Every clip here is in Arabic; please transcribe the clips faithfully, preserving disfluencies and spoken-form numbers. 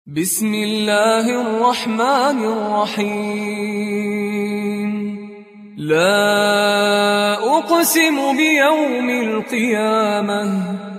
بسم الله الرحمن الرحيم. لا أقسم بيوم القيامة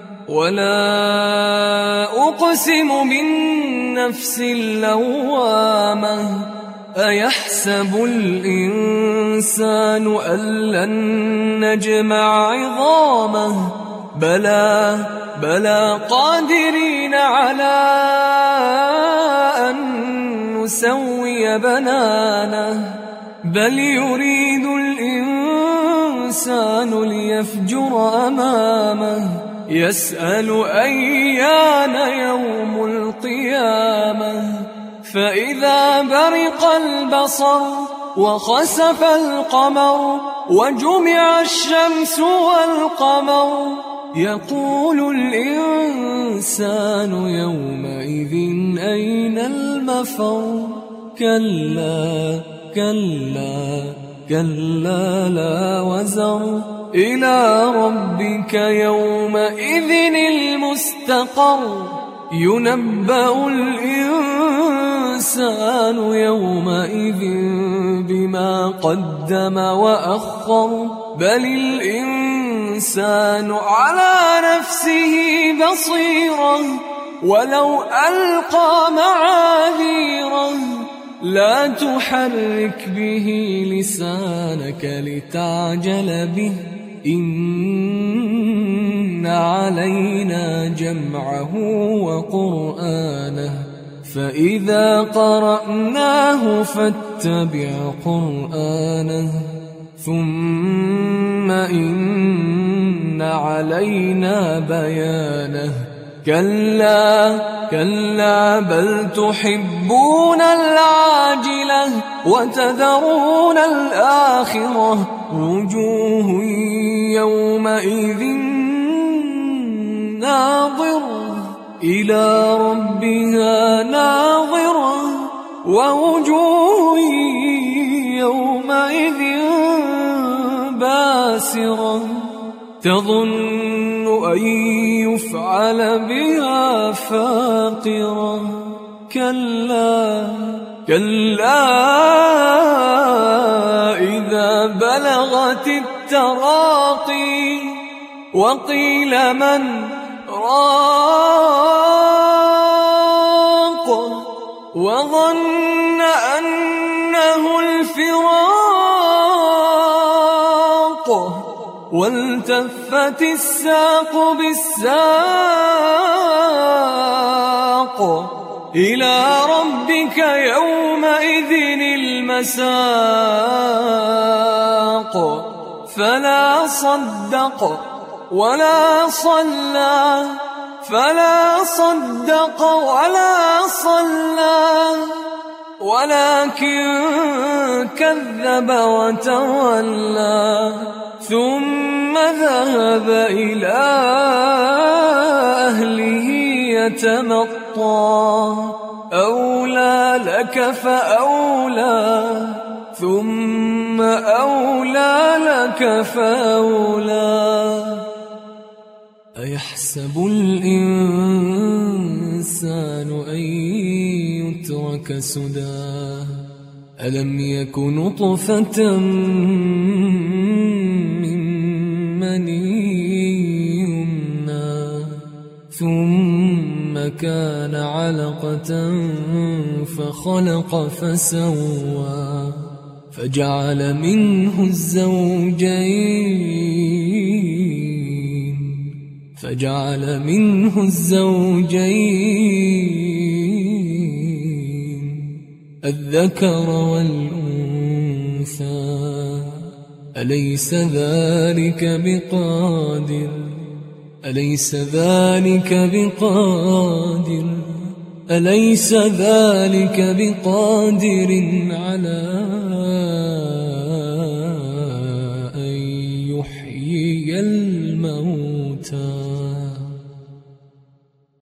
ولا أقسم بالنفس اللوامة. أيحسب الإنسان أن لن نجمع عظامه بلى بلى قادرين على أن نسوي بنانه بل يريد الإنسان ليفجر أمامه يسأل أيان يوم القيامة. فإذا برق البصر وخسف القمر وجمع الشمس والقمر يقول الإنسان يومئذ أين المفر. كلا كلا كلا لا وزر إلى ربك يومئذ المستقر. ينبأ الإنسان يومئذ بما قدم وأخر بل الإنسان على نفسه بصيرة ولو ألقى معاذيره. لا تحرك به لسانك لتعجل به إن علينا جمعه وقرآنه فإذا قرأناه فاتبع قرآنه ثم إن علينا بيانه. كلا كلا بل تحبون العاجلة وتذرون الآخرة وجوه يومئذ ناظرة إلى ربها ناظرة ووجوه يومئذ باسرة تظن أن يفعل بها فاقرة. كلا كلا إذا بلغت التراقي وقيل من راق وظن أنه الفراق والتفت الساق بالساق إلى ربك يومئذ المساق. فلا صدق ولا صلى فلا صدق ولا صلى ولكن كذب وتولى ثم ذهب إلى أهله يتمطى. أولى لك فأولى ثم أولى لك فأولى. أيحسب الإنسان أن يترك سدى ألم يك نطفة من مني يمنى ثم كان علقة فخلق فسوى فجعل منه الزوجين فجعل منه الزوجين الذكر والأنثى. أليس ذلك بقادر أليس ذلك بقادر أليس ذلك بقادر على